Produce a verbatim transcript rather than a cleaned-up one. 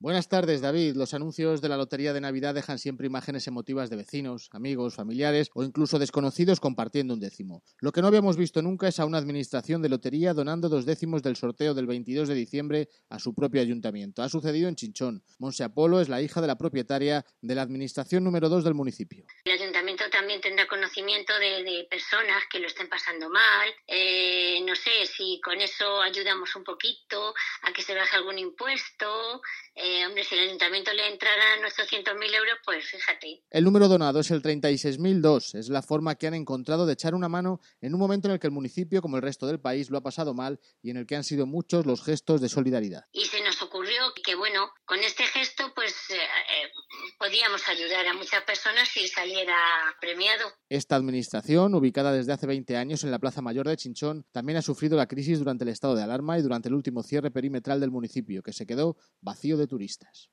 Buenas tardes, David. Los anuncios de la Lotería de Navidad dejan siempre imágenes emotivas de vecinos, amigos, familiares o incluso desconocidos compartiendo un décimo. Lo que no habíamos visto nunca es a una administración de lotería donando dos décimos del sorteo del veintidós de diciembre a su propio ayuntamiento. Ha sucedido en Chinchón. Monse Apolo es la hija de la propietaria de la administración número dos del municipio. El ayuntamiento también tendrá conocimiento de, de personas que lo estén pasando mal. Eh, no sé si con eso ayudamos un poquito a que se baje algún impuesto. Eh, hombre, si el ayuntamiento le entraran ochocientos mil euros, pues fíjate. El número donado es el treinta y seis mil dos. Es la forma que han encontrado de echar una mano en un momento en el que el municipio, como el resto del país, lo ha pasado mal y en el que han sido muchos los gestos de solidaridad. Y se nos ocurrió que, bueno, con este gesto, pues eh, eh, podíamos ayudar a muchas personas si saliera premiado. Esta administración, ubicada desde hace veinte años en la Plaza Mayor de Chinchón, también ha sufrido la crisis durante el estado de alarma y durante el último cierre perimetral del municipio, que se quedó vacío de turistas.